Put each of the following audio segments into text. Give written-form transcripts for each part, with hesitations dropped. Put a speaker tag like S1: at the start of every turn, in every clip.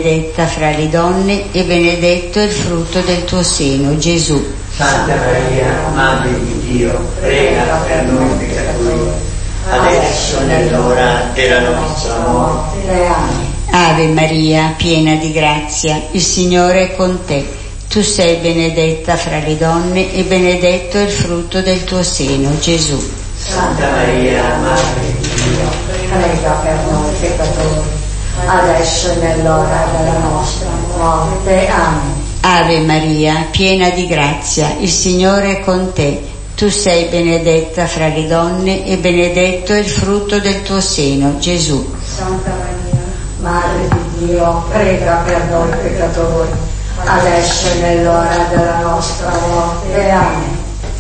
S1: benedetta fra le donne e benedetto è il frutto del tuo seno, Gesù.
S2: Santa Maria, Madre di Dio, prega per noi peccatori, adesso è l'ora della nostra morte. Amen.
S1: Ave Maria, piena di grazia, il Signore è con te. Tu sei benedetta fra le donne e benedetto è il frutto del tuo seno, Gesù.
S2: Santa Maria, Madre di Dio,
S3: prega per noi peccatori, adesso è nell'ora della nostra morte. Amen.
S1: Ave Maria, piena di grazia, il Signore è con te. Tu sei benedetta fra le donne e benedetto è il frutto del tuo seno, Gesù.
S3: Santa Maria, Madre di Dio, prega per noi peccatori, adesso è nell'ora della nostra morte. Amen.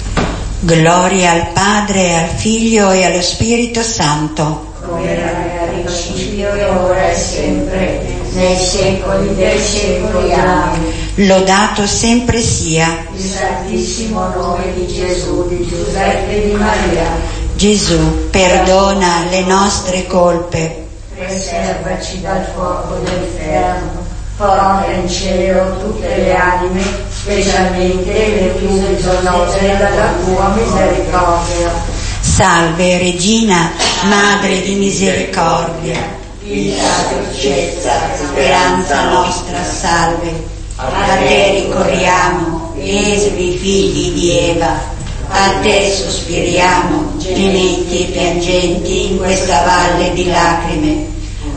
S4: Gloria al Padre, al Figlio e allo Spirito Santo.
S3: Come era nel principio e ora e sempre, nei secoli dei secoli. Amen.
S4: Lodato sempre sia
S3: il santissimo nome di Gesù, di Giuseppe e di Maria.
S4: Gesù, perdona le nostre colpe,
S3: preservaci dal fuoco dell'inferno, porta in cielo tutte le anime, specialmente le più bisognose della tua misericordia.
S4: Salve Regina, Madre di misericordia,
S3: vita, dolcezza,
S4: speranza nostra, salve. A te ricorriamo, esuli figli di Eva, a te sospiriamo, gementi e piangenti in questa valle di lacrime.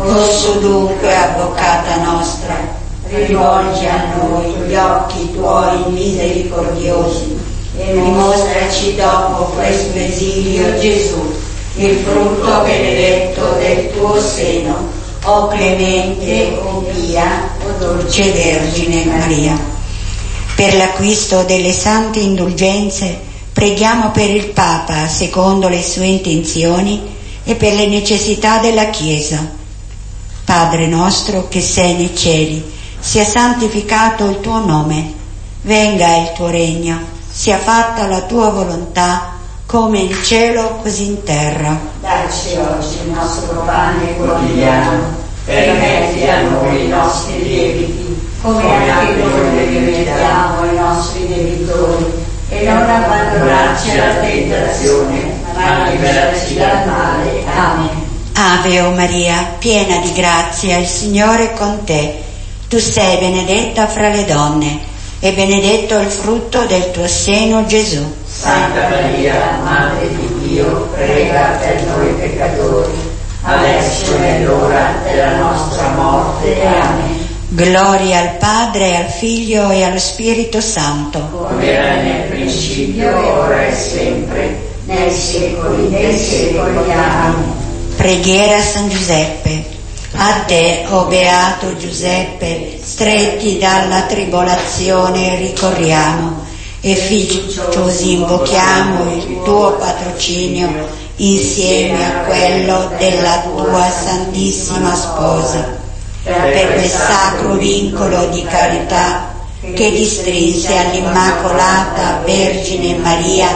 S4: O dunque, avvocata nostra, rivolgi a noi gli occhi tuoi misericordiosi e dimostraci dopo questo esilio Gesù, il frutto benedetto del tuo seno, o clemente, o pia, o dolce Vergine Maria. Per l'acquisto delle sante indulgenze preghiamo per il Papa secondo le sue intenzioni e per le necessità della Chiesa. Padre nostro che sei nei cieli, sia santificato il tuo nome, venga il tuo regno, sia fatta la tua volontà, come in cielo così in terra.
S3: Dacci oggi il nostro pane quotidiano, permetti a noi i nostri debiti, come anche noi rimettiamo ai nostri debitori, e non abbandonarci alla tentazione, ma liberaci dal male. Amen.
S4: Ave o Maria, piena di grazia, il Signore è con te. Tu sei benedetta fra le donne, e benedetto il frutto del tuo seno, Gesù.
S2: Santa Maria, Madre di Dio, prega per noi peccatori, adesso è l'ora della nostra morte. Amen.
S4: Gloria al Padre, al Figlio e allo Spirito Santo.
S2: Come era nel principio, ora e sempre, nei secoli dei secoli. Amen.
S4: Preghiera a San Giuseppe. A te, o beato Giuseppe, stretti dalla tribolazione ricorriamo, e fiduciosi invochiamo il tuo patrocinio insieme a quello della tua Santissima Sposa, per quel sacro vincolo di carità che ti strinse all'Immacolata Vergine Maria,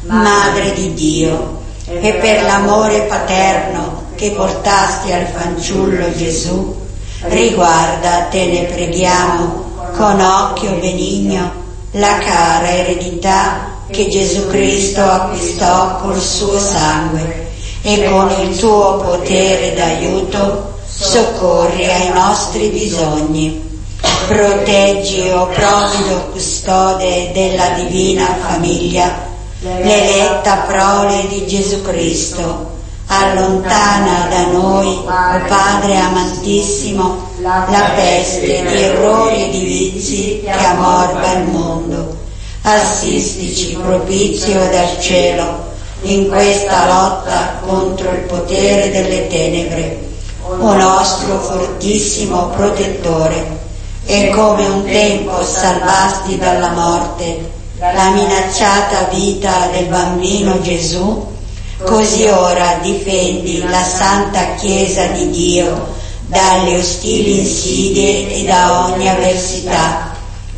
S4: Madre di Dio, e per l'amore paterno che portasti al fanciullo Gesù, riguarda, te ne preghiamo, con occhio benigno la cara eredità che Gesù Cristo acquistò col suo sangue, e con il tuo potere d'aiuto soccorri ai nostri bisogni. Proteggi, o provvido custode della divina famiglia, l'eletta prole di Gesù Cristo. Allontana da noi, o Padre amantissimo, la peste di errori e di vizi che ammorba il mondo. Assistici, propizio dal cielo, in questa lotta contro il potere delle tenebre, o nostro fortissimo protettore. E come un tempo salvasti dalla morte la minacciata vita del bambino Gesù, così ora difendi la Santa Chiesa di Dio dalle ostili insidie e da ogni avversità.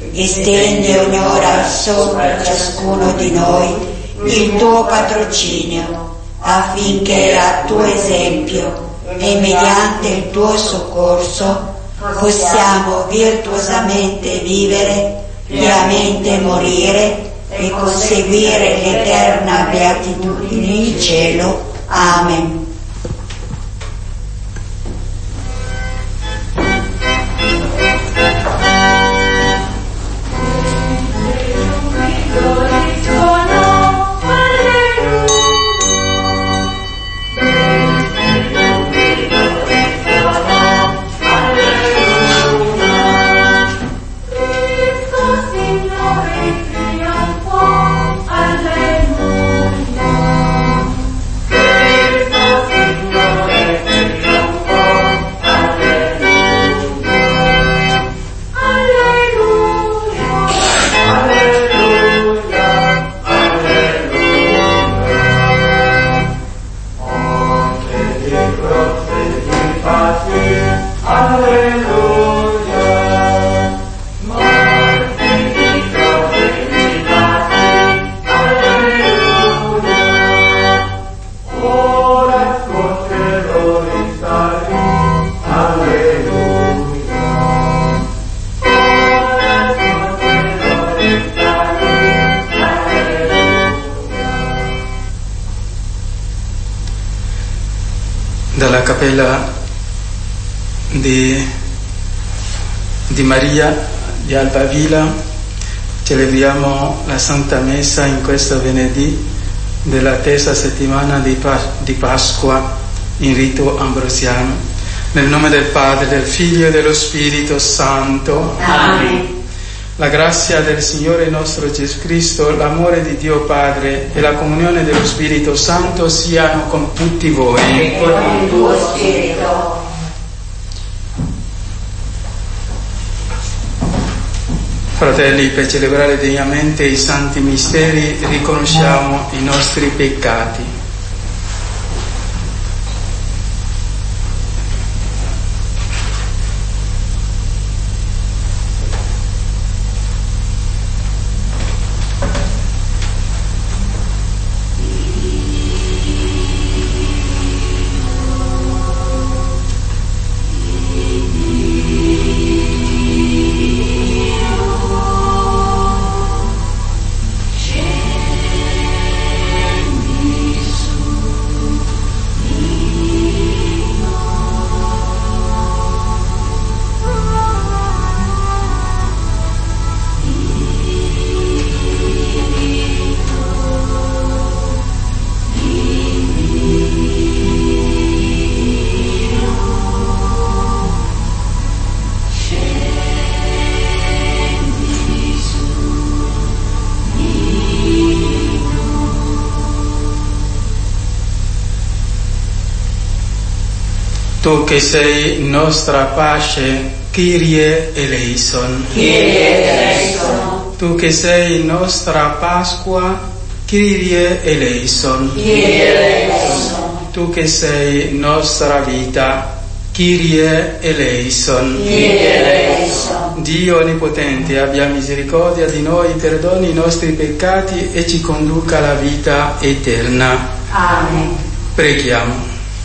S4: Estendi ognora sopra ciascuno di noi il tuo patrocinio, affinché a tuo esempio e mediante il tuo soccorso possiamo virtuosamente vivere, piamente morire e conseguire l'eterna beatitudine in cielo. Amen.
S5: Dalla cappella di Maria di Albavilla celebriamo la Santa Messa in questo venerdì della terza settimana di Pasqua in rito ambrosiano. Nel nome del Padre, del Figlio e dello Spirito Santo.
S3: Amen.
S5: La grazia del Signore nostro Gesù Cristo, l'amore di Dio Padre e la comunione dello Spirito Santo siano con tutti voi.
S3: E con il tuo spirito.
S5: Fratelli, per celebrare degnamente i santi misteri riconosciamo i nostri peccati. Tu che sei nostra pace, Kyrie eleison.
S3: Kyrie eleison.
S5: Tu che sei nostra Pasqua, Kyrie eleison.
S3: Kyrie eleison.
S5: Tu che sei nostra vita, Kyrie eleison.
S3: Kyrie eleison.
S5: Dio Onnipotente abbia misericordia di noi, perdoni i nostri peccati e ci conduca alla vita eterna.
S3: Amen.
S5: Preghiamo.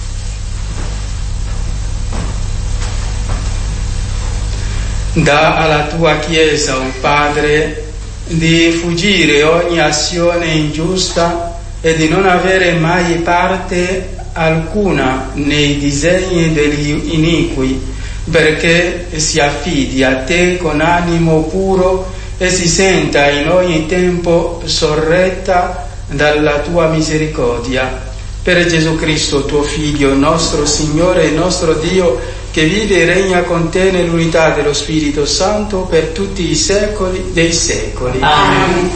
S5: Dà alla tua Chiesa, o Padre, di fuggire ogni azione ingiusta e di non avere mai parte alcuna nei disegni degli iniqui, perché si affidi a te con animo puro e si senta in ogni tempo sorretta dalla tua misericordia. Per Gesù Cristo, tuo Figlio, nostro Signore e nostro Dio, che vive e regna con te nell'unità dello Spirito Santo per tutti i secoli dei secoli.
S3: Amen.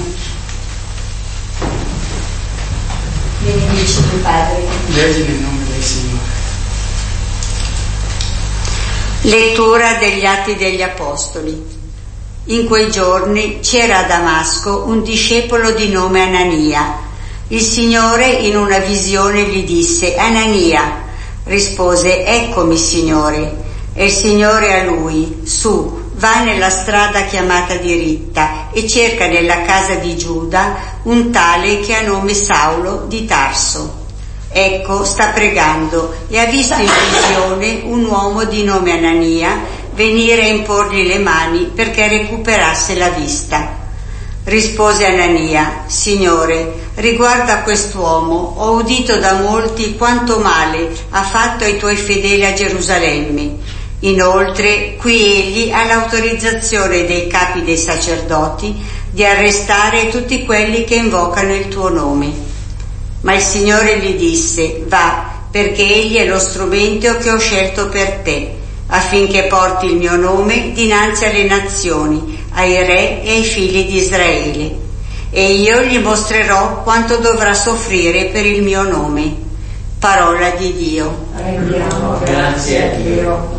S1: Benedici tu, Padre.
S5: Leggi nel nome del Signore.
S1: Lettura degli Atti degli Apostoli. In quei giorni c'era a Damasco un discepolo di nome Anania. Il Signore in una visione gli disse: Anania. Rispose: Eccomi, Signore. E il Signore a lui: Su, vai nella strada chiamata diritta e cerca nella casa di Giuda un tale che ha nome Saulo di Tarso. Ecco, sta pregando e ha visto in visione un uomo di nome Anania venire a imporgli le mani perché recuperasse la vista. Rispose Anania: Signore, riguardo a quest'uomo ho udito da molti quanto male ha fatto ai tuoi fedeli a Gerusalemme. Inoltre qui egli ha l'autorizzazione dei capi dei sacerdoti di arrestare tutti quelli che invocano il tuo nome. Ma il Signore gli disse: va, perché egli è lo strumento che ho scelto per te, affinché porti il mio nome dinanzi alle nazioni, ai re e ai figli di Israele. E io gli mostrerò quanto dovrà soffrire per il mio nome. Parola di Dio.
S2: Rendiamo grazie a Dio.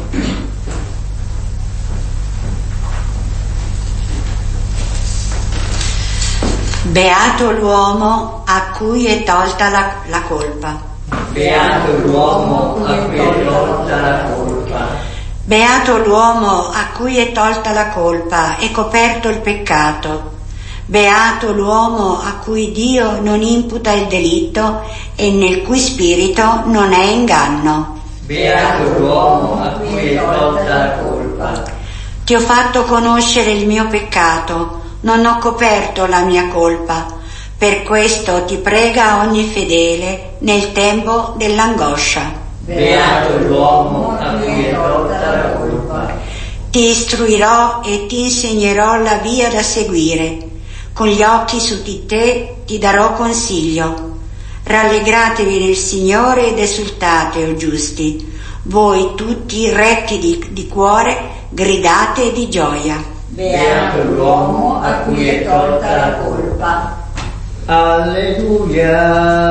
S4: Beato l'uomo a cui è tolta la colpa.
S2: Beato l'uomo a cui è tolta la colpa.
S4: Beato l'uomo a cui è tolta la colpa e coperto il peccato. Beato l'uomo a cui Dio non imputa il delitto e nel cui spirito non è inganno.
S2: Beato l'uomo a cui è tolta la colpa.
S4: Ti ho fatto conoscere il mio peccato, non ho coperto la mia colpa. Per questo ti prega ogni fedele nel tempo dell'angoscia.
S2: Beato l'uomo a cui è tolta la colpa.
S4: Ti istruirò e ti insegnerò la via da seguire. Con gli occhi su di te ti darò consiglio. Rallegratevi nel Signore ed esultate, o giusti. Voi tutti retti di cuore, gridate di gioia.
S2: Beato l'uomo a cui è tolta la colpa.
S3: Alleluia,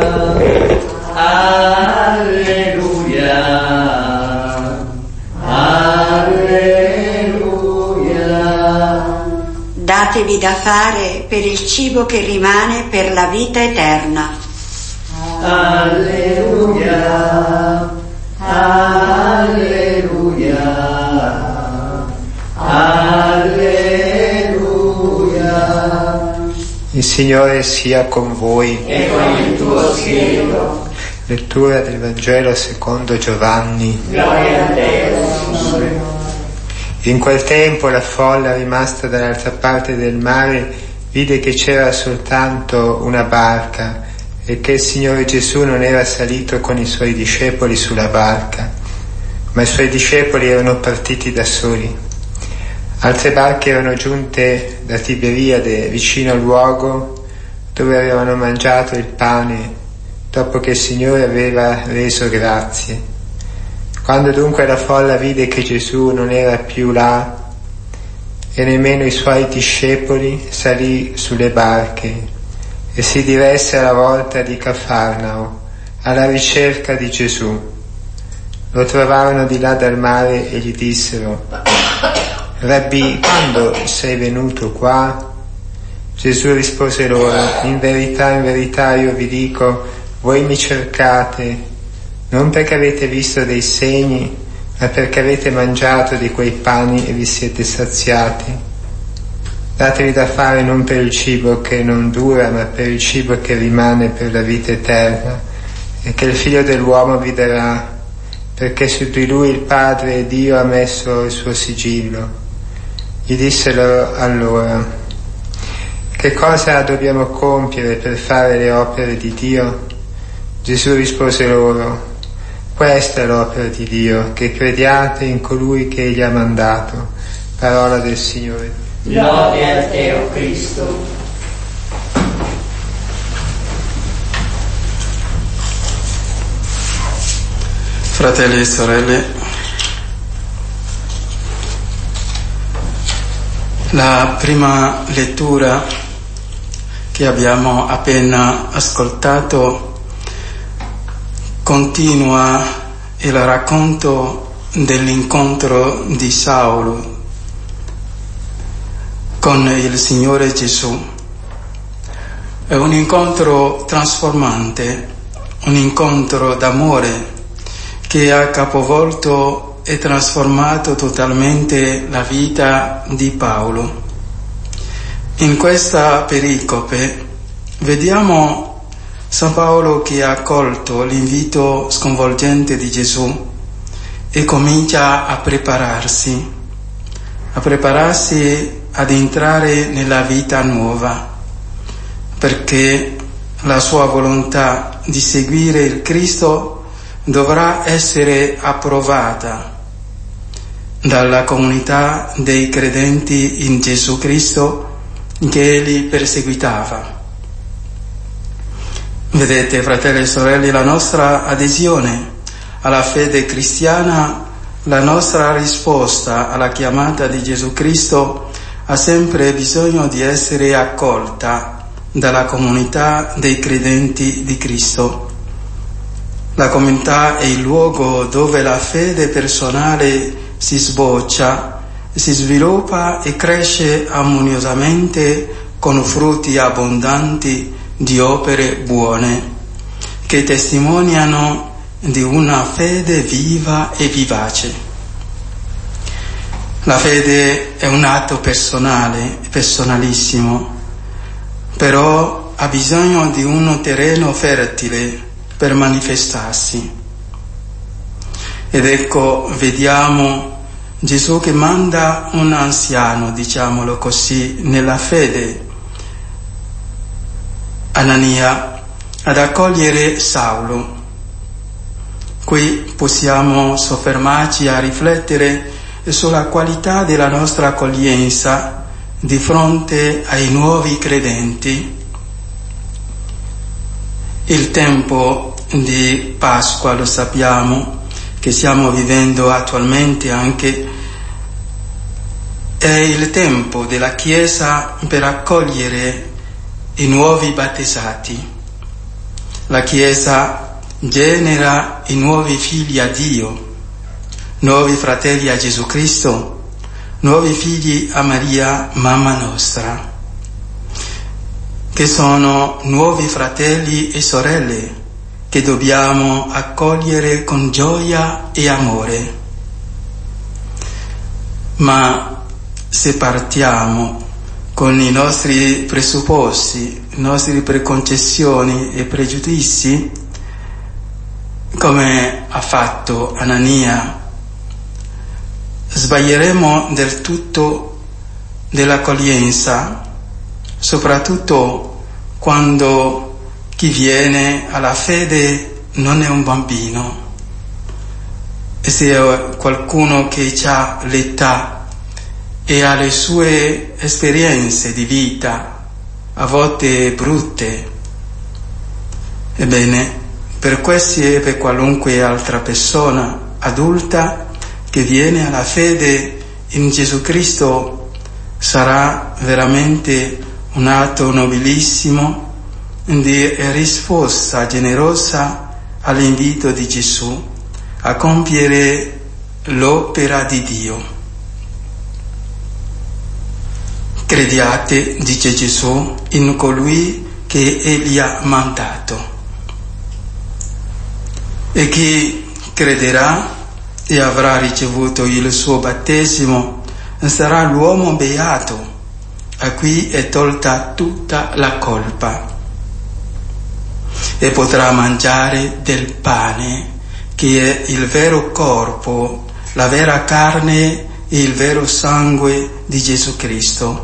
S3: alleluia, alleluia.
S4: Datevi da fare per il cibo che rimane per la vita eterna.
S3: Alleluia, alleluia, alleluia.
S6: Il Signore sia con voi.
S2: E con il tuo spirito.
S6: Lettura del Vangelo secondo Giovanni.
S2: Gloria a te, Signore.
S6: In quel tempo la folla, rimasta dall'altra parte del mare, vide che c'era soltanto una barca e che il Signore Gesù non era salito con i suoi discepoli sulla barca, ma i suoi discepoli erano partiti da soli. Altre barche erano giunte da Tiberiade, vicino al luogo dove avevano mangiato il pane dopo che il Signore aveva reso grazie. Quando dunque la folla vide che Gesù non era più là e nemmeno i suoi discepoli, salì sulle barche e si diresse alla volta di Cafarnao alla ricerca di Gesù. Lo trovarono di là dal mare e gli dissero: Rabbì, quando sei venuto qua? Gesù rispose loro: in verità io vi dico, voi mi cercate non perché avete visto dei segni, ma perché avete mangiato di quei pani e vi siete saziati. Datevi da fare non per il cibo che non dura, ma per il cibo che rimane per la vita eterna, e che il Figlio dell'uomo vi darà, perché su di lui il Padre Dio ha messo il suo sigillo. Gli dissero allora: che cosa dobbiamo compiere per fare le opere di Dio? Gesù rispose loro: questa è l'opera di Dio, che crediate in colui che Egli ha mandato. Parola del Signore.
S2: Lode a te, o Cristo.
S5: Fratelli e sorelle, la prima lettura che abbiamo appena ascoltato continua il racconto dell'incontro di Saulo con il Signore Gesù. È un incontro trasformante, un incontro d'amore che ha capovolto e trasformato totalmente la vita di Paolo. In questa pericope vediamo San Paolo che ha accolto l'invito sconvolgente di Gesù e comincia a prepararsi a prepararsi ad entrare nella vita nuova, perché la sua volontà di seguire il Cristo dovrà essere approvata dalla comunità dei credenti in Gesù Cristo che egli perseguitava. Vedete, fratelli e sorelle, la nostra adesione alla fede cristiana, la nostra risposta alla chiamata di Gesù Cristo ha sempre bisogno di essere accolta dalla comunità dei credenti di Cristo. La comunità è il luogo dove la fede personale si sboccia, si sviluppa e cresce armoniosamente con frutti abbondanti di opere buone che testimoniano di una fede viva e vivace. La fede è un atto personale, personalissimo, però ha bisogno di un terreno fertile per manifestarsi. Ed ecco, vediamo Gesù che manda un anziano, diciamolo così, nella fede, Anania, ad accogliere Saulo. Qui possiamo soffermarci a riflettere sulla qualità della nostra accoglienza di fronte ai nuovi credenti. Il tempo di Pasqua, lo sappiamo, che stiamo vivendo attualmente anche, è il tempo della Chiesa per accogliere i nuovi battezzati. La Chiesa genera i nuovi figli a Dio, nuovi fratelli a Gesù Cristo, nuovi figli a Maria, mamma nostra, che sono nuovi fratelli e sorelle che dobbiamo accogliere con gioia e amore. Ma se partiamo con i nostri presupposti, le nostre preconcezioni e pregiudizi, come ha fatto Anania, sbaglieremo del tutto dell'accoglienza, soprattutto quando chi viene alla fede non è un bambino, e se è qualcuno che ha l'età e ha le sue esperienze di vita, a volte brutte. Ebbene, per questi e per qualunque altra persona adulta che viene alla fede in Gesù Cristo, sarà veramente un atto nobilissimo di risposta generosa all'invito di Gesù a compiere l'opera di Dio. Crediate, dice Gesù, in colui che egli ha mandato. E chi crederà e avrà ricevuto il suo battesimo sarà l'uomo beato, a cui è tolta tutta la colpa, e potrà mangiare del pane, che è il vero corpo, la vera carne e il vero sangue di Gesù Cristo.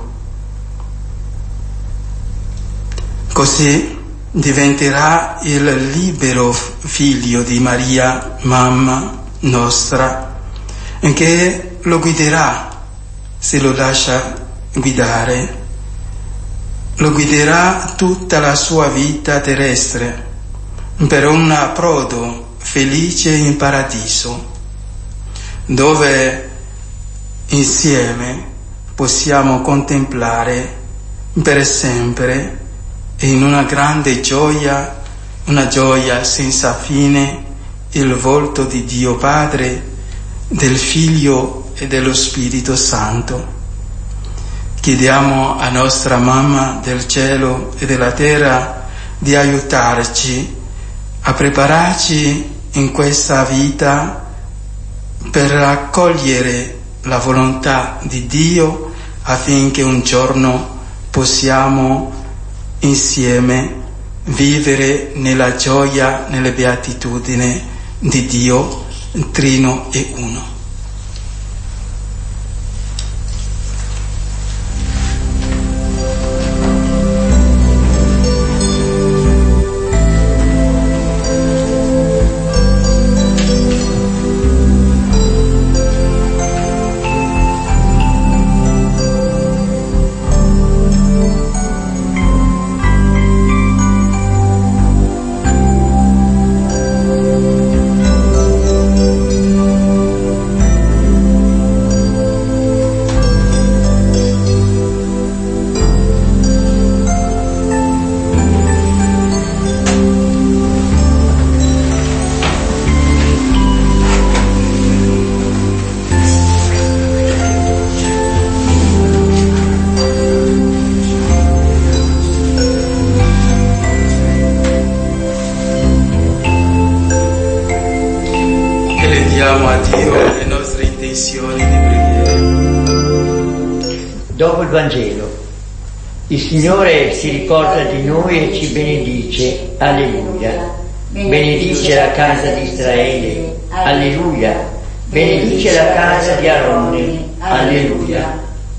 S5: Così diventerà il libero figlio di Maria, mamma nostra, che lo guiderà, se lo lascia guidare, lo guiderà tutta la sua vita terrestre per un approdo felice in paradiso, dove insieme possiamo contemplare per sempre e in una grande gioia, una gioia senza fine, il volto di Dio Padre, del Figlio e dello Spirito Santo. Chiediamo a nostra Mamma del cielo e della terra di aiutarci a prepararci in questa vita per accogliere la volontà di Dio, affinché un giorno possiamo insieme vivere nella gioia, nelle beatitudini di Dio Trino e Uno. intenzioni di preghiera.
S2: Dopo il Vangelo, il Signore si ricorda di noi e ci benedice. Alleluia. Benedice la casa di Israele. Alleluia. Benedice la casa di Aarone. Alleluia.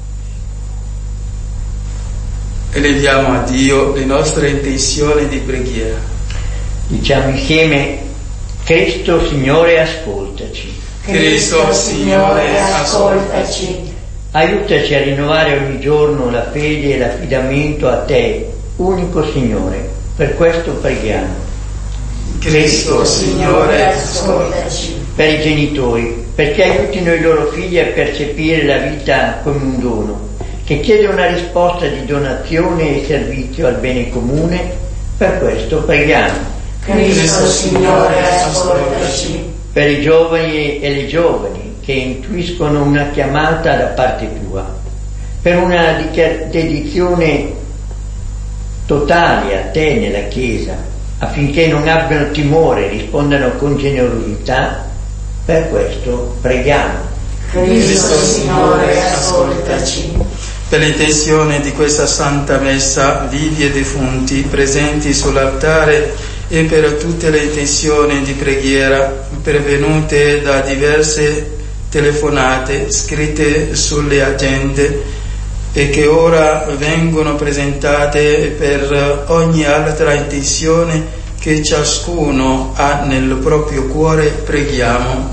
S5: Eleviamo a Dio le nostre intenzioni di preghiera.
S2: Diciamo insieme: Cristo Signore, ascoltaci.
S5: Cristo Signore, ascoltaci.
S2: Aiutaci a rinnovare ogni giorno la fede e l'affidamento a Te, unico Signore. Per questo preghiamo.
S5: Cristo Signore, ascoltaci.
S2: Per i genitori, perché aiutino i loro figli a percepire la vita come un dono, che chiede una risposta di donazione e servizio al bene comune. Per questo preghiamo.
S3: Cristo Signore, ascoltaci.
S2: Per i giovani e le giovani che intuiscono una chiamata da parte Tua, per una dedizione totale a Te nella Chiesa, affinché non abbiano timore, rispondano con generosità. Per questo preghiamo.
S3: Cristo Signore, ascoltaci.
S5: Per l'intenzione di questa Santa Messa, vivi e defunti presenti sull'altare, e per tutte le intenzioni di preghiera pervenute da diverse telefonate scritte sulle agende e che ora vengono presentate, per ogni altra intenzione che ciascuno ha nel proprio cuore, preghiamo.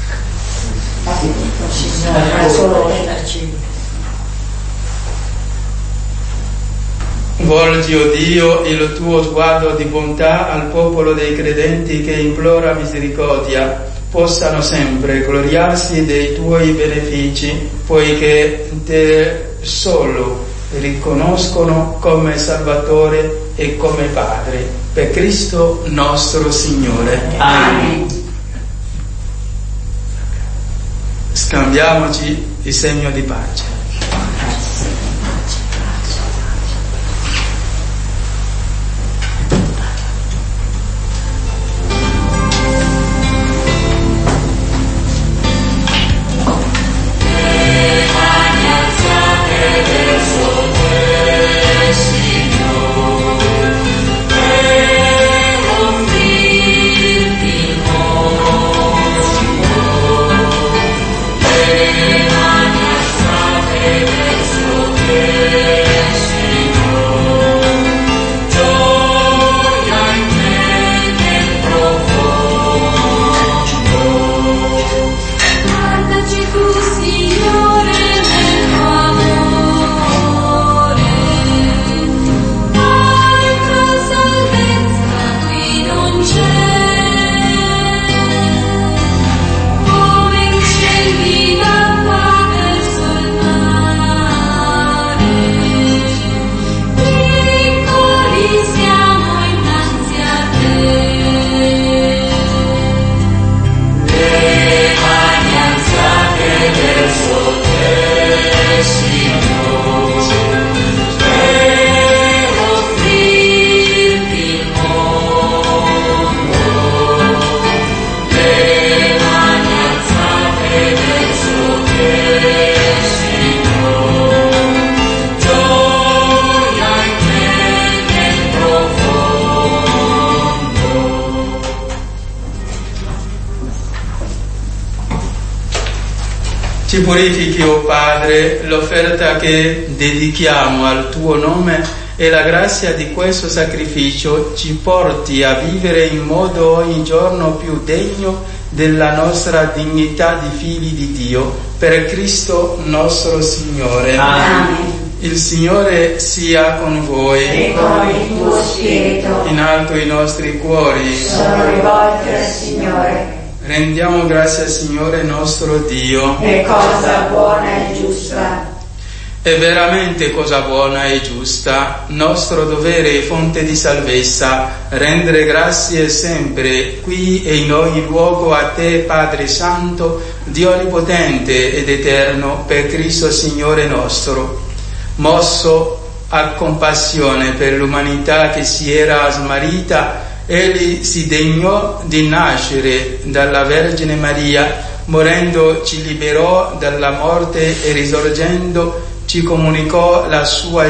S5: Volgi, o Dio, il tuo sguardo di bontà al popolo dei credenti che implora misericordia, possano sempre gloriarsi dei tuoi benefici, poiché te solo riconoscono come Salvatore e come Padre. Per Cristo nostro Signore.
S3: Amen.
S5: Scambiamoci il segno di pace. Ci purifichi, o Padre, l'offerta che dedichiamo al tuo nome, e la grazia di questo sacrificio ci porti a vivere in modo ogni giorno più degno della nostra dignità di figli di Dio. Per Cristo nostro Signore.
S3: Amen.
S5: Il Signore sia con voi.
S3: E con il tuo spirito.
S5: In alto i nostri cuori
S3: Sono rivolti al Signore.
S5: Rendiamo grazie al Signore nostro Dio.
S3: È cosa buona e giusta.
S5: È veramente cosa buona e giusta, nostro dovere e fonte di salvezza, rendere grazie sempre, qui e in ogni luogo, a Te, Padre Santo, Dio Onnipotente ed Eterno, per Cristo Signore nostro. Mosso a compassione per l'umanità che si era smarrita, Egli si degnò di nascere dalla Vergine Maria, morendo ci liberò dalla morte e risorgendo ci comunicò la sua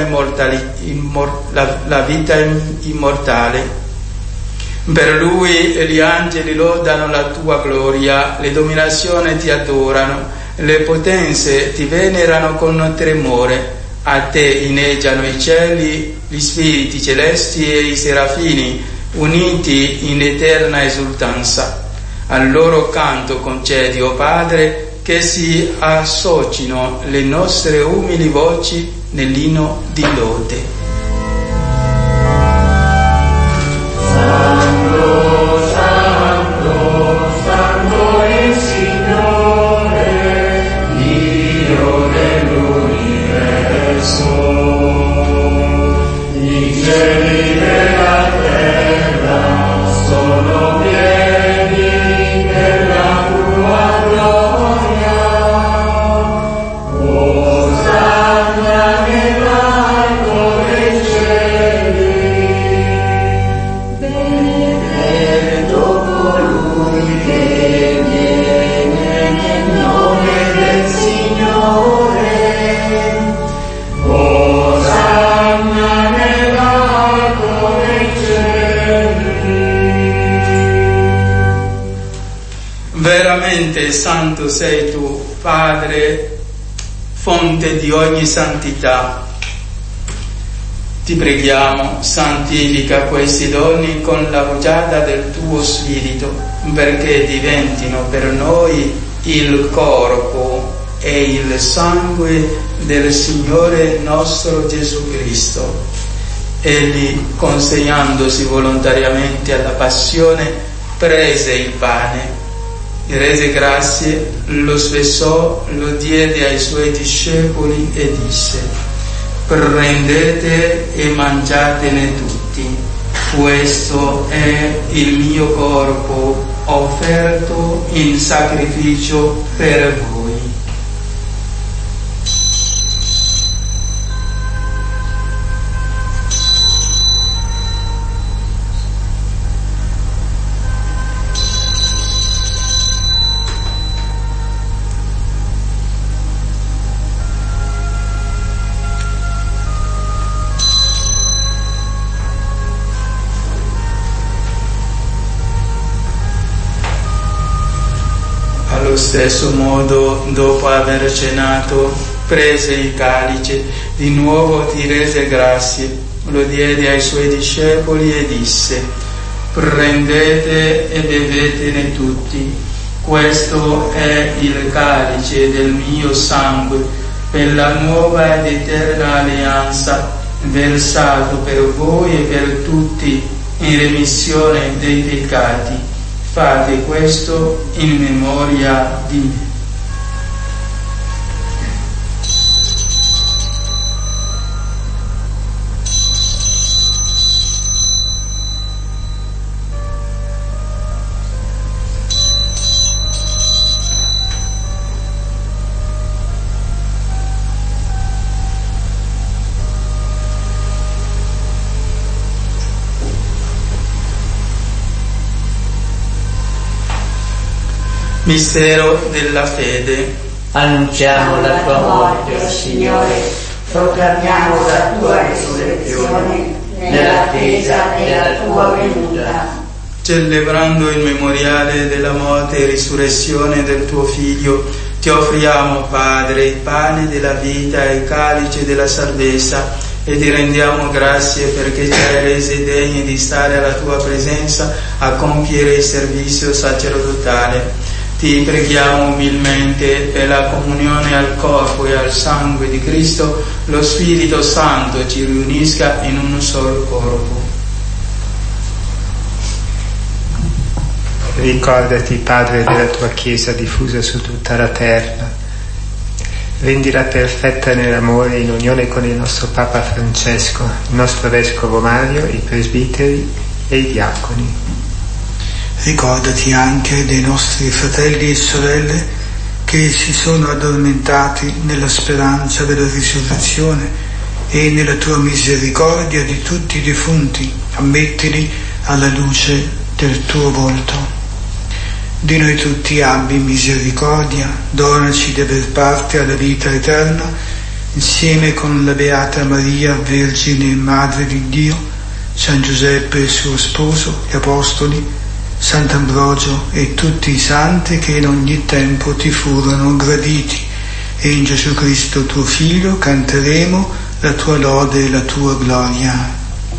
S5: la vita immortale. Per lui gli angeli lodano la tua gloria, le dominazioni ti adorano, le potenze ti venerano con tremore. A te inneggiano i cieli, gli spiriti celesti e i serafini, uniti in eterna esultanza. Al loro canto concedi, o Padre, che si associno le nostre umili voci nell'inno di lode. Veramente santo sei tu, Padre, fonte di ogni santità. Ti preghiamo, santifica questi doni con la rugiada del tuo Spirito, perché diventino per noi il corpo e il sangue del Signore nostro Gesù Cristo. Egli, consegnandosi volontariamente alla passione, prese il pane, rese grazie, lo spessò, lo diede ai suoi discepoli e disse: prendete e mangiatene tutti, questo è il mio corpo offerto in sacrificio per voi. Allo stesso modo, dopo aver cenato, prese il calice, di nuovo ti rese grazie, lo diede ai suoi discepoli e disse: prendete e bevetene tutti, questo è il calice del mio sangue, per la nuova ed eterna alleanza, versato per voi e per tutti in remissione dei peccati. Fate questo in memoria di me. Mistero della fede.
S2: Annunciamo la tua morte, o Signore,
S3: proclamiamo la tua risurrezione nell'attesa della tua venuta.
S5: Celebrando il memoriale della morte e risurrezione del tuo Figlio, ti offriamo, Padre, il pane della vita e il calice della salvezza, e ti rendiamo grazie perché ci hai resi degni di stare alla tua presenza a compiere il servizio sacerdotale. Ti preghiamo umilmente per la comunione al corpo e al sangue di Cristo, lo Spirito Santo ci riunisca in un solo corpo.
S6: Ricordati, Padre, della tua Chiesa diffusa su tutta la terra. Rendila perfetta nell'amore, in unione con il nostro Papa Francesco, il nostro Vescovo Mario, i presbiteri e i diaconi.
S7: Ricordati anche dei nostri fratelli e sorelle che si sono addormentati nella speranza della risurrezione, e nella tua misericordia di tutti i defunti ammettili alla luce del tuo volto. di noi tutti abbi misericordia, donaci di aver parte alla vita eterna, insieme con la Beata Maria, Vergine e Madre di Dio, San Giuseppe il suo sposo, gli Apostoli, Sant'Ambrogio e tutti i santi che in ogni tempo ti furono graditi, e in Gesù Cristo tuo Figlio canteremo la tua lode e la tua gloria.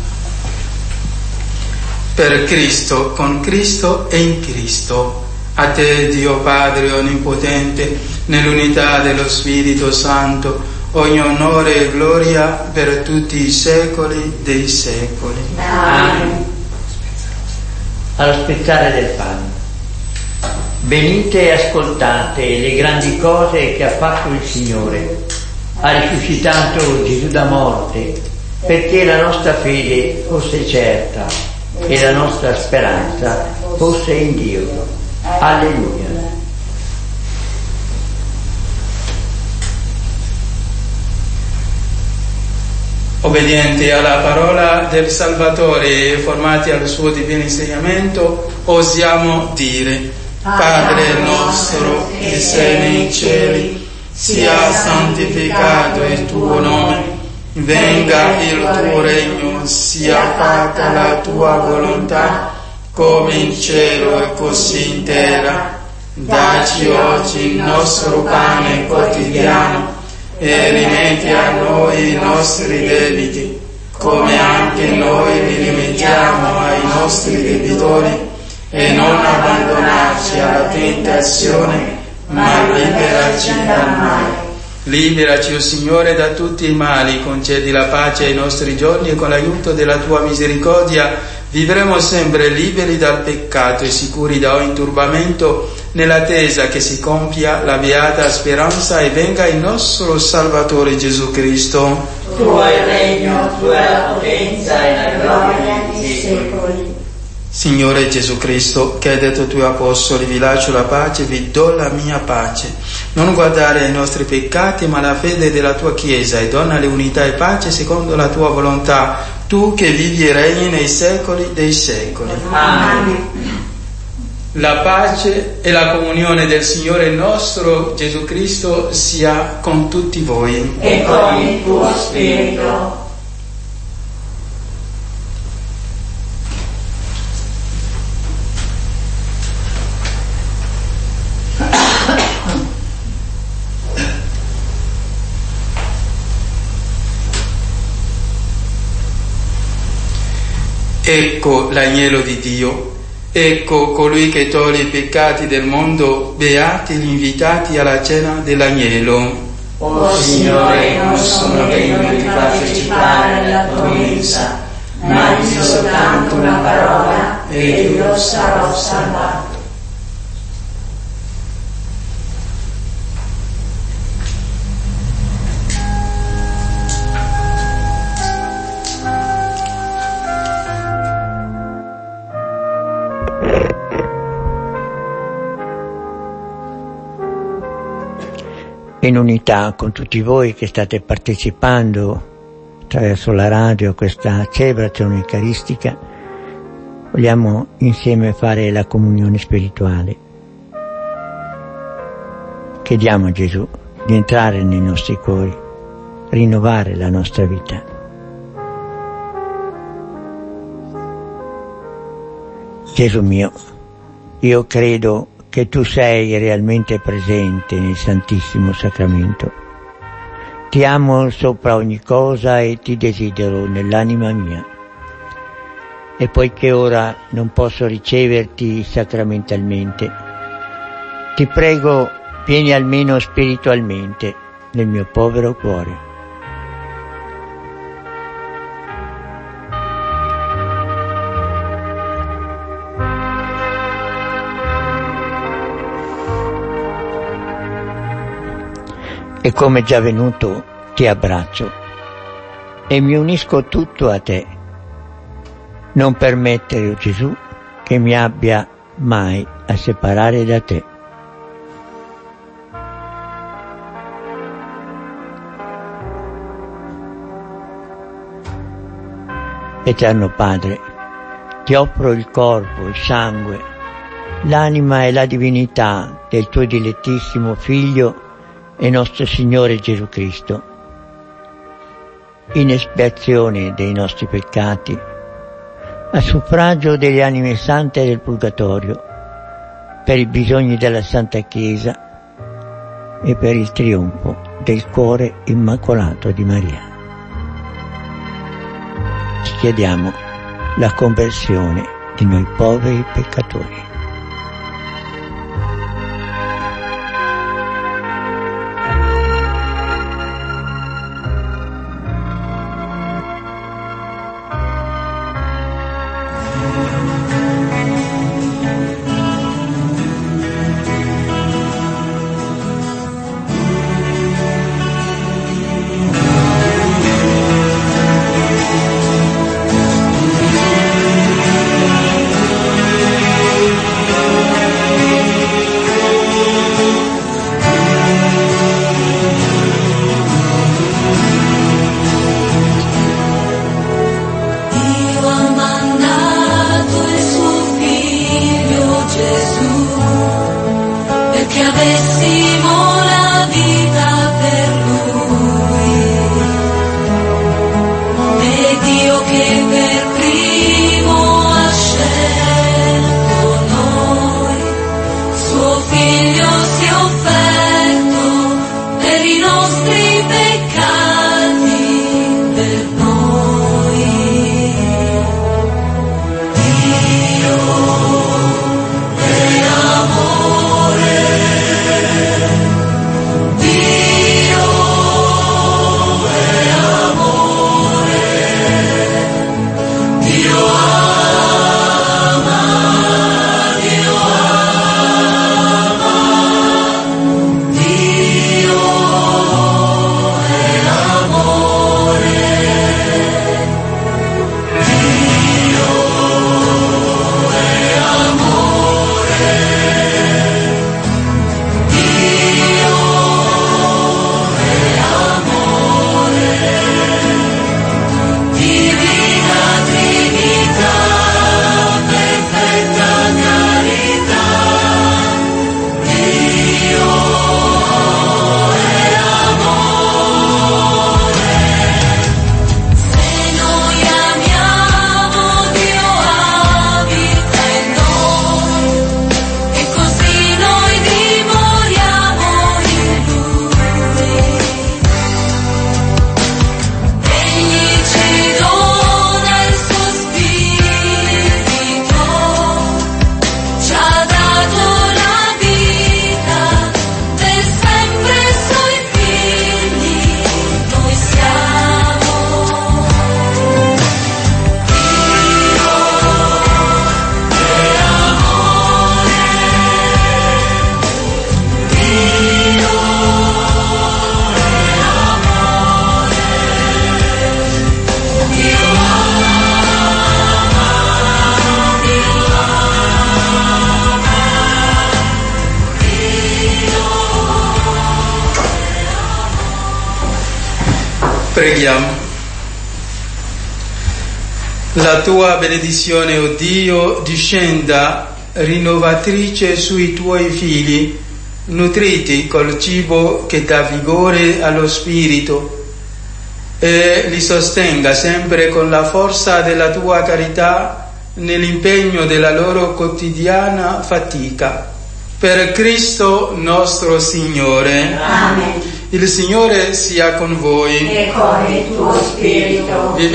S5: Per Cristo, con Cristo e in Cristo. A te, Dio Padre Onnipotente, nell'unità dello Spirito Santo, ogni onore e gloria per tutti i secoli dei secoli.
S2: Amen. Allo spezzare del pane. Venite e ascoltate le grandi cose che ha fatto il Signore. Ha risuscitato Gesù da morte, perché la nostra fede fosse certa e la nostra speranza fosse in Dio. Alleluia.
S5: Obbedienti alla parola del Salvatore e formati al suo divino insegnamento, osiamo dire: Padre nostro che sei nei cieli, sia santificato il tuo nome, venga il tuo regno, sia fatta la tua volontà, come in cielo e così in terra. Dacci oggi il nostro pane quotidiano e rimetti a noi i nostri debiti, come anche noi li rimettiamo ai nostri debitori, e non abbandonarci alla tentazione, ma liberaci dal male. Liberaci, o Signore, da tutti i mali, concedi la pace ai nostri giorni e con l'aiuto della tua misericordia vivremo sempre liberi dal peccato e sicuri da ogni turbamento, nell'attesa che si compia la beata speranza e venga il nostro Salvatore Gesù Cristo.
S2: Tuo è il regno, tua è la potenza e la gloria nei secoli.
S5: Signore Gesù Cristo, che hai detto ai tuoi apostoli: vi lascio la pace, vi do la mia pace. Non guardare ai nostri peccati, ma alla fede della tua Chiesa, e donna unità e pace secondo la tua volontà, tu che vivi e regni nei secoli dei secoli.
S2: Amen.
S5: La pace e la comunione del Signore nostro Gesù Cristo sia con tutti voi.
S3: E con il tuo spirito.
S5: Ecco l'agnello di Dio, ecco colui che toglie i peccati del mondo, beati gli invitati alla cena dell'agnello.
S3: O Signore, non sono degno di partecipare alla tua mensa, ma di soltanto una parola e io sarò salvato.
S2: In unità con tutti voi che state partecipando attraverso la radio a questa celebrazione eucaristica, vogliamo insieme fare la comunione spirituale. Chiediamo a Gesù di entrare nei nostri cuori, rinnovare la nostra vita. Gesù mio, io credo che tu sei realmente presente nel Santissimo Sacramento. Ti amo sopra ogni cosa e ti desidero nell'anima mia. E poiché ora non posso riceverti sacramentalmente, ti prego, vieni almeno spiritualmente nel mio povero cuore. E come già venuto ti abbraccio e mi unisco tutto a te. Non permettere, o Gesù, che mi abbia mai a separare da te. Eterno Padre, ti offro il corpo, il sangue l'anima e la divinità del tuo dilettissimo Figlio e nostro Signore Gesù Cristo, in espiazione dei nostri peccati, a suffragio delle anime sante del Purgatorio, per i bisogni della Santa Chiesa e per il trionfo del cuore immacolato di Maria. Ti chiediamo la conversione di noi poveri peccatori.
S5: Preghiamo. La tua benedizione, o Dio, discenda rinnovatrice sui tuoi figli, nutriti col cibo che dà vigore allo spirito, e li sostenga sempre con la forza della tua carità nell'impegno della loro quotidiana fatica. Per Cristo nostro Signore.
S3: Amen.
S5: Il Signore sia con voi.
S3: E con il tuo spirito.
S5: Vi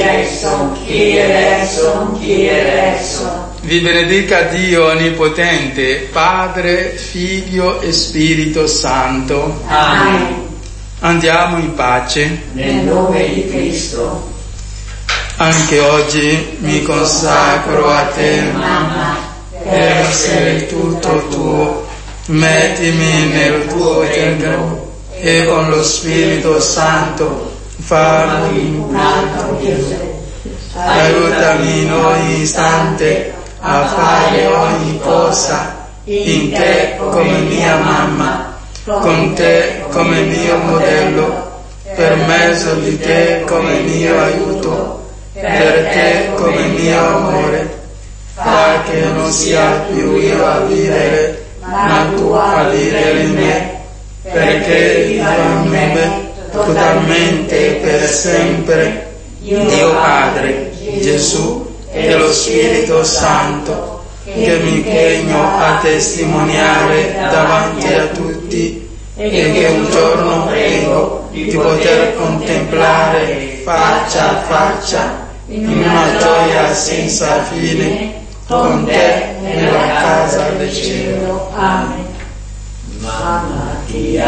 S5: Vi benedica Dio Onnipotente, Padre, Figlio e Spirito Santo.
S3: Amen.
S5: Andiamo in pace.
S3: Nel nome di Cristo.
S5: Anche oggi mi consacro a te, mamma, per essere tutto tuo. Mettimi nel tuo tempio e con lo Spirito Santo fammi
S3: un altro Gesù.
S5: Aiutami in ogni istante a fare ogni cosa in te come mia mamma, con te come mio modello, per mezzo di te come mio aiuto, per te come mio amore. fa che non sia più io a vivere, ma tu a vivere in me, perché viva in me totalmente e per sempre Dio Padre, Gesù e lo Spirito Santo, che mi impegno a testimoniare davanti a tutti e che un giorno prego di poter contemplare faccia a faccia in una gioia senza fine con te nella casa del cielo. Amen.
S3: Mamma ti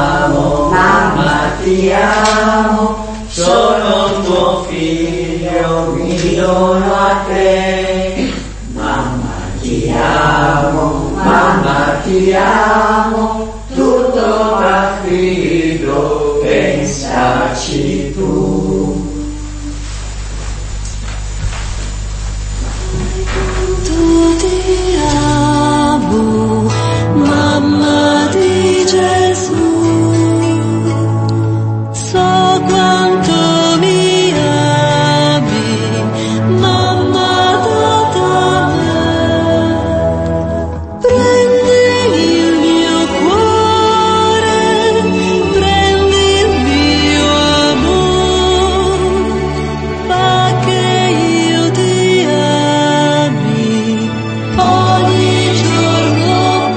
S3: amo, sono tuo figlio, mi dono a te. Mamma ti amo, tutto affido, pensaci tu.
S8: Tu ti amo, mamma di Gesù, so quanto mi ami, mamma da me. Prendi il mio cuore, prendi il mio amore, fa che io ti ami ogni giorno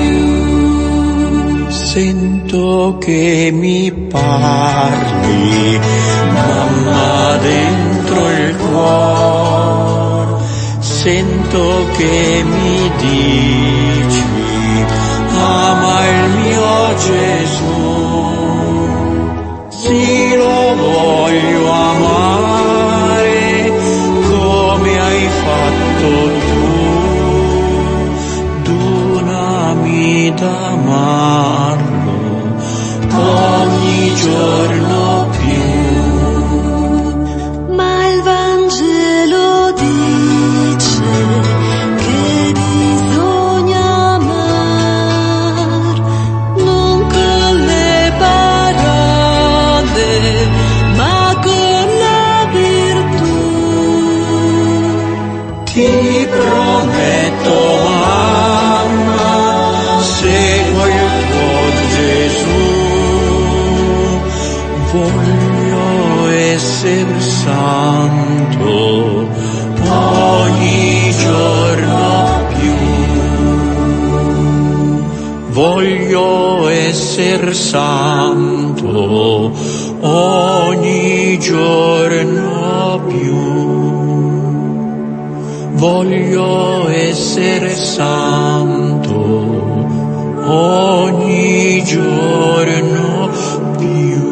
S8: più.
S2: Sento che mi parli, mamma, dentro il cuore. Sento che mi dici, ama il mio Gesù. Sì, lo voglio amare come hai fatto tu. Donami d'amarlo ogni giorno più.
S8: Ma il Vangelo dice che bisogna amar non con le parole, ma con la virtù.
S2: Ti prometto, mamma, seguo il tuo Gesù. Voglio essere santo ogni giorno più. Voglio essere santo ogni giorno più. Voglio essere santo ogni giorno più.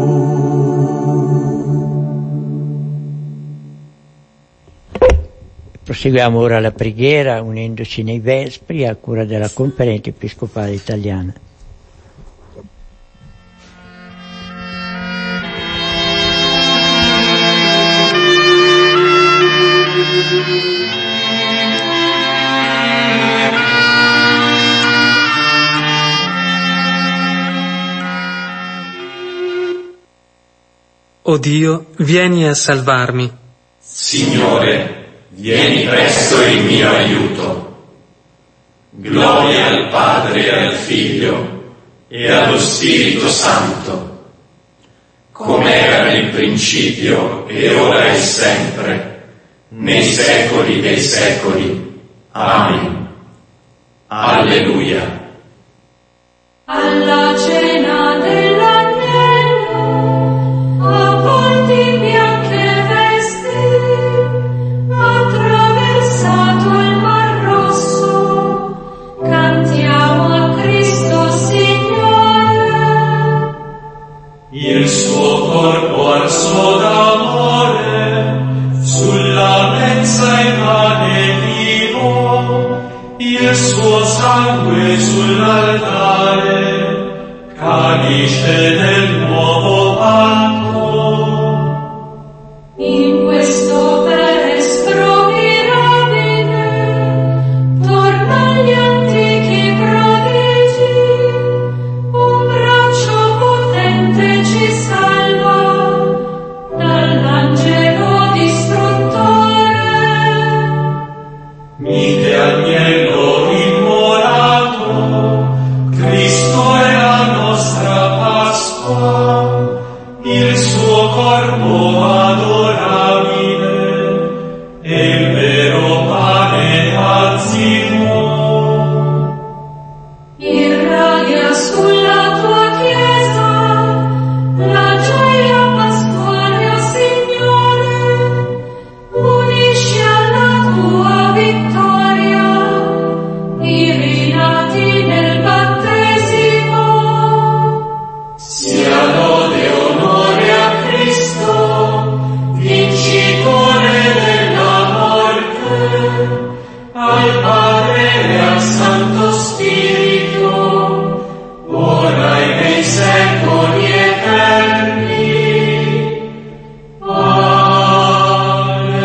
S2: Proseguiamo ora la preghiera unendoci nei Vespri a cura della Conferenza Episcopale Italiana.
S9: O Dio, vieni a salvarmi.
S10: Signore, vieni presto in mio aiuto. Gloria al Padre e al Figlio e allo Spirito Santo, come era nel principio e ora e sempre, nei secoli dei secoli. Amen. Alleluia.
S8: Alla cena dell'agnello, avvolti in bianche vesti, attraversato il Mar Rosso, cantiamo a Cristo Signore.
S10: Il suo corpo arso d'amore, sulla mensa e pane vivo, il suo sangue sull'altare, calice del nuovo patto.
S8: In questo vespro mirabile, torna agli antichi prodigi, un braccio potente ci salva dall'angelo distruttore.
S10: corpo adorabile e il vero pane azzimo.
S8: Irradia sulla tua Chiesa la gioia pasquale, o Signore, unisci alla tua vittoria i rinati nel battesimo.
S10: Sia lode e onore a Cristo, vincitore della morte, al Padre e al Santo Spirito, ora e nei secoli eterni. Amen.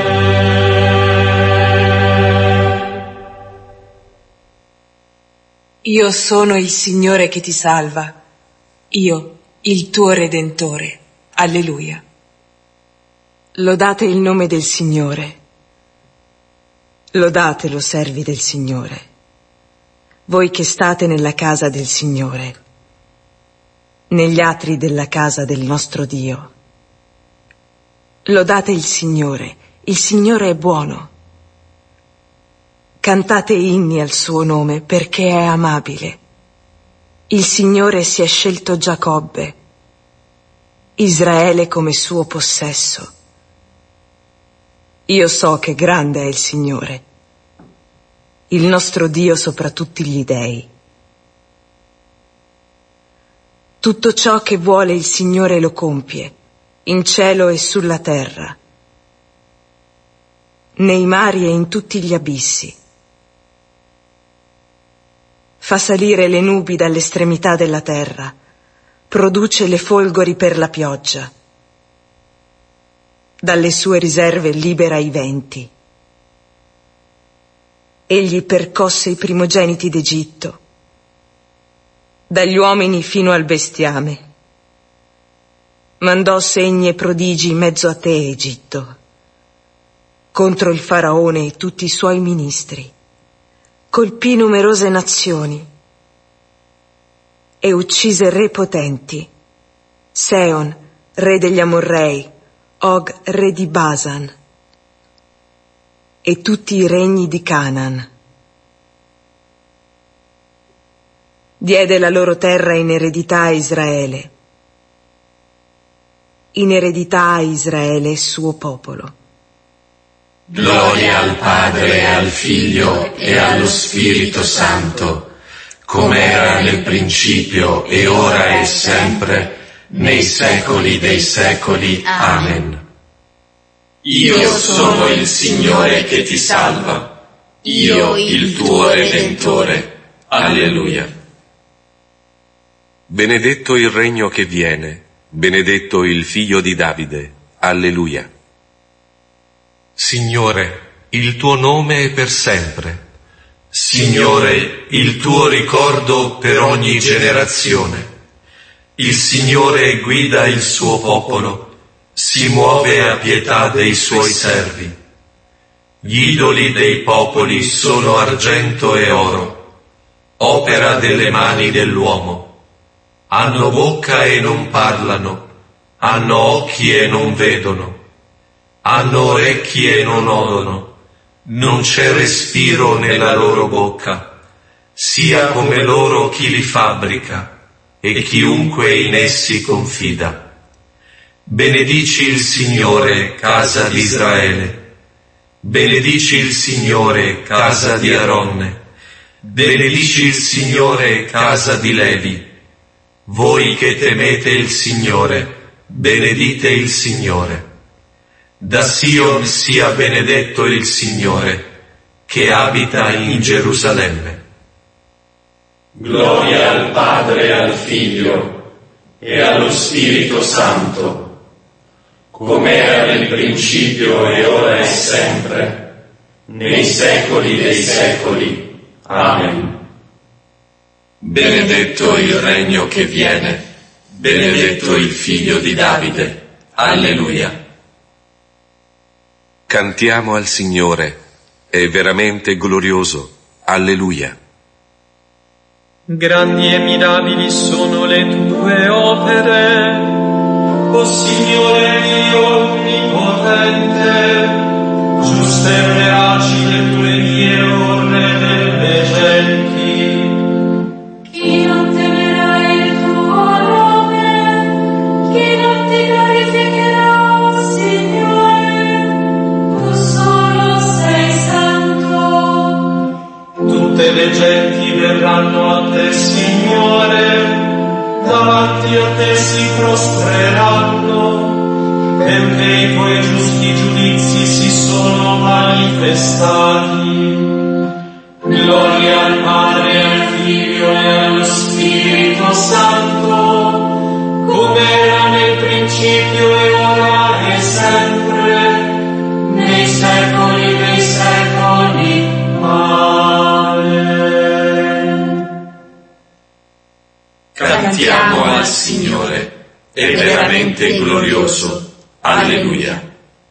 S11: Io sono il Signore che ti salva, io, il tuo Redentore. Alleluia. Lodate il nome del Signore. Lodatelo, servi del Signore, voi che state nella casa del Signore, negli atri della casa del nostro Dio. Lodate il Signore è buono. Cantate inni al suo nome perché è amabile. Il Signore si è scelto Giacobbe, Israele come suo possesso. Io so che grande è il Signore, il nostro Dio sopra tutti gli dei. Tutto ciò che vuole il Signore lo compie, in cielo e sulla terra, nei mari e in tutti gli abissi. Fa salire le nubi dall'estremità della terra, produce le folgori per la pioggia. Dalle sue riserve libera i venti. Egli percosse i primogeniti d'Egitto, dagli uomini fino al bestiame. Mandò segni e prodigi in mezzo a te, Egitto, contro il faraone e tutti i suoi ministri. Colpì numerose nazioni e uccise re potenti, Seon, re degli Amorrei, Og, re di Basan, e tutti i regni di Canaan. Diede la loro terra in eredità a Israele. In eredità a Israele, suo popolo.
S12: Gloria al Padre e al Figlio e allo Spirito Santo, come era nel principio e ora e sempre, nei secoli dei secoli. Amen. Io sono il Signore che ti salva, io il tuo Redentore. Alleluia.
S13: Benedetto il regno che viene, benedetto il Figlio di Davide. Alleluia.
S12: Signore, il tuo nome è per sempre. Signore, il tuo ricordo per ogni generazione. Il Signore guida il suo popolo, si muove a pietà dei suoi servi. Gli idoli dei popoli sono argento e oro, opera delle mani dell'uomo. Hanno bocca e non parlano, hanno occhi e non vedono, hanno orecchi e non odono, non c'è respiro nella loro bocca. Sia come loro chi li fabbrica e chiunque in essi confida. Benedici il Signore, casa di Israele. Benedici il Signore, casa di Aronne. Benedici il Signore, casa di Levi. Voi che temete il Signore, benedite il Signore. Da Sion sia benedetto il Signore, che abita in Gerusalemme.
S10: Gloria al Padre e al Figlio e allo Spirito Santo, come era nel principio e ora e sempre, nei secoli dei secoli. Amen.
S12: Benedetto il regno che viene, benedetto il Figlio di Davide. Alleluia.
S13: Cantiamo al Signore, è veramente glorioso. Alleluia.
S10: Grandi e mirabili sono le tue opere,
S14: O Signore Dio onnipotente, giuste e veraci le tue vie orre delle genti.
S3: Chi non temerà il tuo nome, chi non ti glorificherà, o Signore, tu solo sei santo.
S14: Tutte le genti verranno a te, Signore, davanti a te si prostreranno, perché i tuoi giusti giudizi si sono manifestati. Gloria al Padre, al Figlio e allo Spirito Santo, come era nel principio e ora e sempre, nei secoli dei secoli. Amen.
S12: Cantiamo al Signore, è veramente glorioso. Alleluia.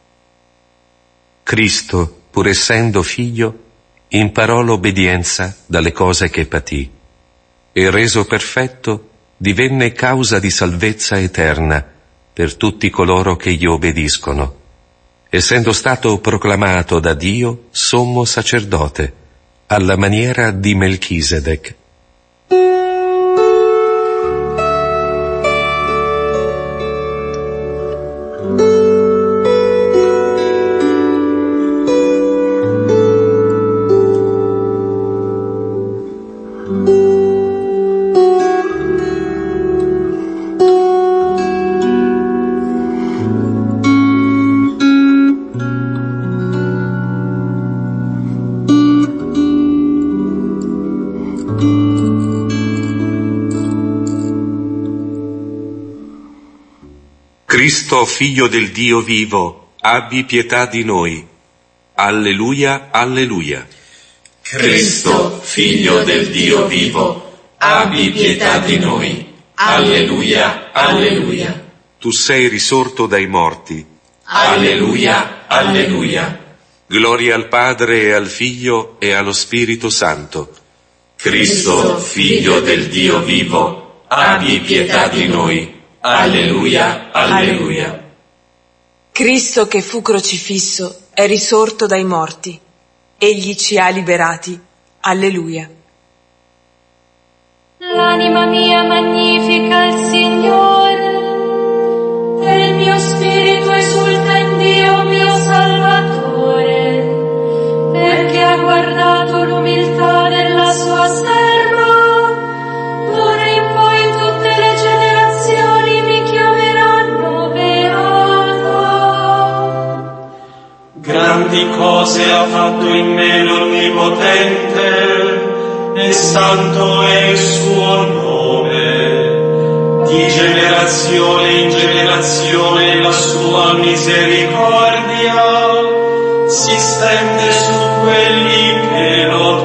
S13: Cristo, pur essendo figlio, imparò l'obbedienza dalle cose che patì, e reso perfetto divenne causa di salvezza eterna per tutti coloro che gli obbediscono, essendo stato proclamato da Dio sommo sacerdote, alla maniera di Melchisedec.
S12: Cristo, figlio del Dio vivo, abbi pietà di noi. Alleluia, alleluia.
S10: Cristo, figlio del Dio vivo, abbi pietà di noi. Alleluia, alleluia.
S12: Tu sei risorto dai morti.
S10: Alleluia, alleluia.
S12: Gloria al Padre e al Figlio e allo Spirito Santo.
S10: Cristo, figlio del Dio vivo, abbi pietà di noi. Alleluia, alleluia.
S11: Cristo che fu crocifisso è risorto dai morti. Egli ci ha liberati. Alleluia.
S3: L'anima mia magnifica il Signore, e il mio spirito esulta in Dio mio Salvatore, perché ha guardato l'umiltà della sua serva. D'ora in poi tutte le generazioni mi chiameranno beata.
S14: Grandi cose ha fatto in me l'Onnipotente, e santo è il suo nome. Di generazione in generazione la sua misericordia si stende su quelli che lo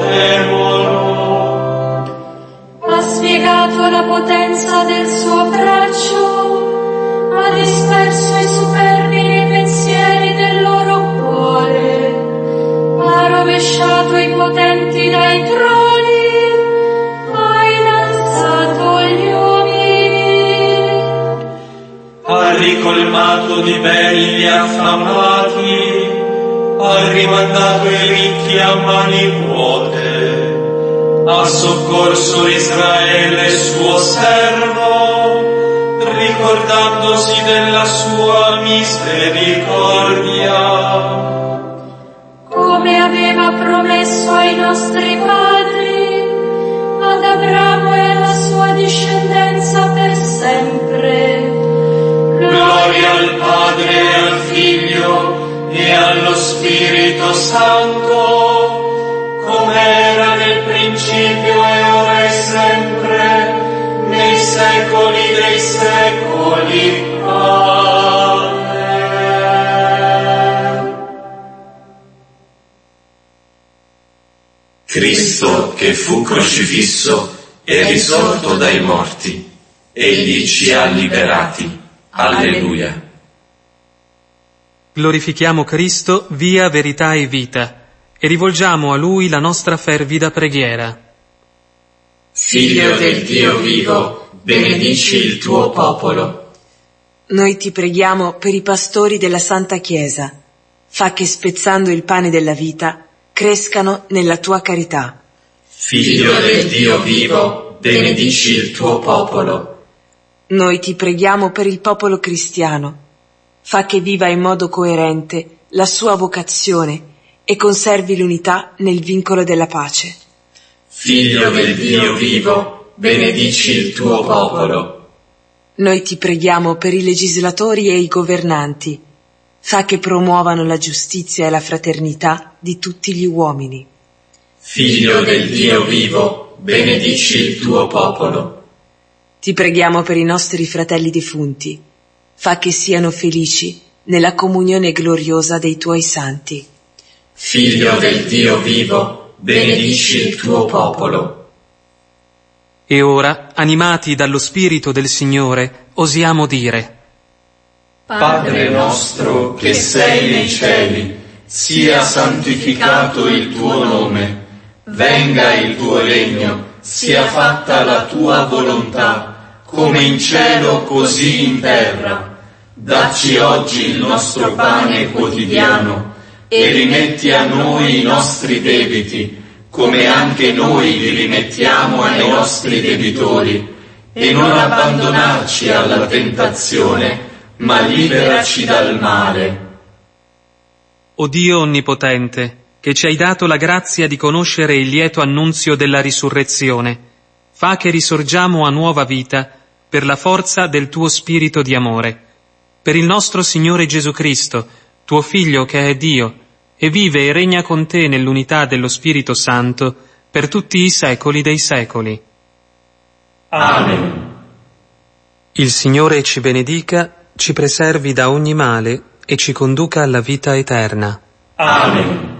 S14: temono.
S3: Ha spiegato la potenza del suo braccio, ha disperso i superbi nei pensieri del loro cuore, ha rovesciato i potenti dai troni, ha innalzato gli umili,
S14: ha ricolmato di beni gli affamati, ha rimandato i ricchi a mani vuote, ha soccorso Israele suo servo, ricordandosi della sua misericordia.
S3: Come aveva promesso ai nostri padri, ad Abramo e alla sua discendenza per sempre.
S14: Gloria al Padre e al Figlio e allo Spirito Santo, come era nel principio e ora e sempre, nei secoli dei secoli. Amen.
S10: Cristo che fu crocifisso è risorto dai morti. Egli ci ha liberati. Alleluia.
S9: Glorifichiamo Cristo, via, verità e vita, e rivolgiamo a Lui la nostra fervida preghiera.
S10: Figlio del Dio vivo, benedici il tuo popolo.
S11: Noi ti preghiamo per i pastori della Santa Chiesa. Fa che spezzando il pane della vita crescano nella tua carità.
S10: Figlio del Dio vivo, benedici il tuo popolo.
S11: Noi ti preghiamo per il popolo cristiano. Fa che viva in modo coerente la sua vocazione e conservi l'unità nel vincolo della pace.
S10: Figlio del Dio vivo, benedici il tuo popolo.
S11: Noi ti preghiamo per i legislatori e i governanti. Fa che promuovano la giustizia e la fraternità di tutti gli uomini.
S10: Figlio del Dio vivo, benedici il tuo popolo.
S11: Ti preghiamo per i nostri fratelli defunti. Fa che siano felici nella comunione gloriosa dei tuoi santi.
S10: Figlio del Dio vivo, benedici il tuo popolo.
S9: E ora, animati dallo Spirito del Signore, osiamo dire:
S10: Padre nostro che sei nei cieli, sia santificato il tuo nome, venga il tuo regno, sia fatta la tua volontà, come in cielo così in terra. Dacci oggi il nostro pane quotidiano e rimetti a noi i nostri debiti, come anche noi li rimettiamo ai nostri debitori, e non abbandonarci alla tentazione, ma liberaci dal male.
S9: O Dio onnipotente, che ci hai dato la grazia di conoscere il lieto annunzio della risurrezione, fa che risorgiamo a nuova vita per la forza del tuo Spirito di amore, per il nostro Signore Gesù Cristo, tuo Figlio che è Dio, e vive e regna con te nell'unità dello Spirito Santo per tutti i secoli dei secoli.
S10: Amen.
S9: Il Signore ci benedica, ci preservi da ogni male e ci conduca alla vita eterna.
S10: Amen.